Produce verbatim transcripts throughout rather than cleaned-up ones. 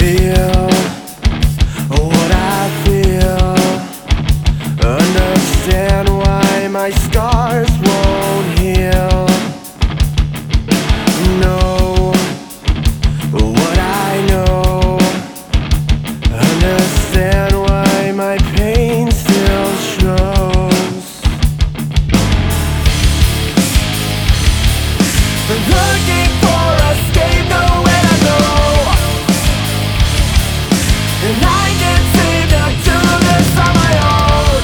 feel what I feel. Understand why my scars won't heal. Know what I know. Understand why my pain still shows. Looking for escape, nowhere to go. And I can't seem to do this on my own.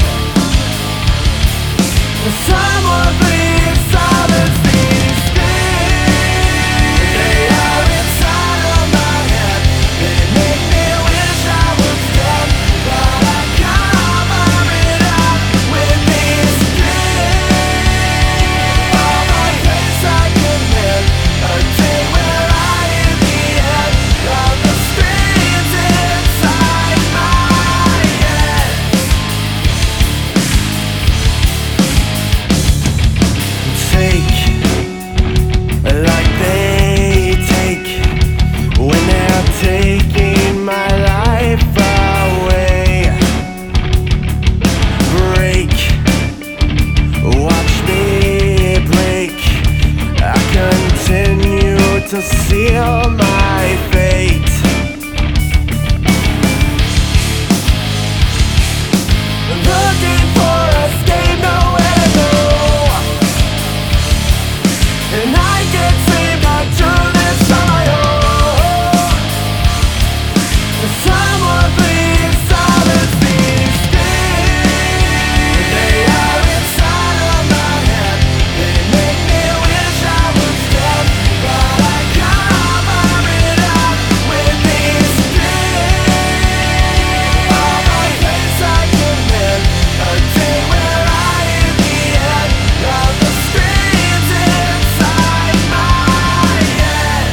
Someone please silence these screams. They are inside of my head. They make me wish I was dead. But I cover it up with these dreams. All my face I commit. A day where I am the end of the screams inside my head. Take like they take when they're taking my life away. Break, watch me break. I continue to seal my fate. Looking for escape, nowhere to go. And I can't seem to do this on my own. Someone please silence these screams. They are inside of my head. They make me wish I was dead. But I cover it up with these dreams. All my face I commit. A day where I am the end of the screams inside my head.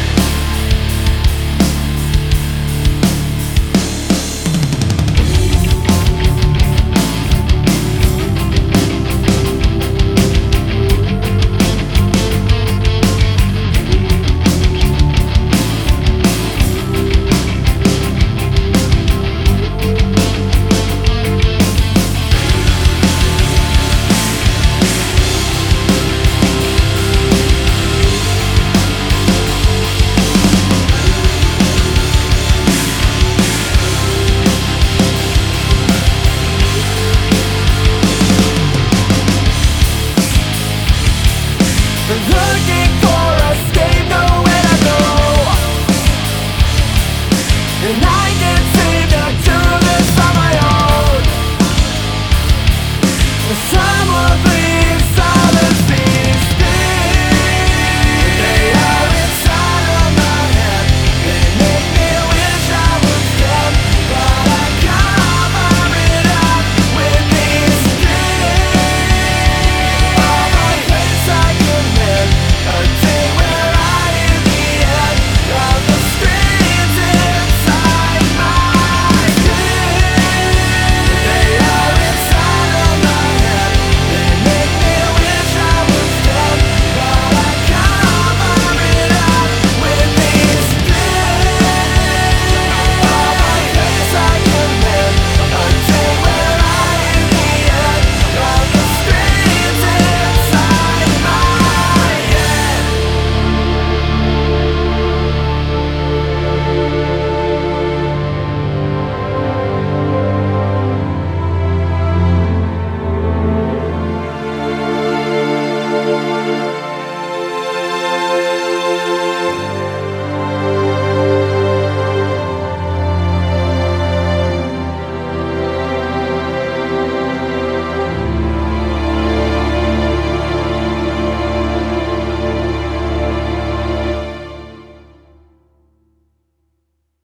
Looking for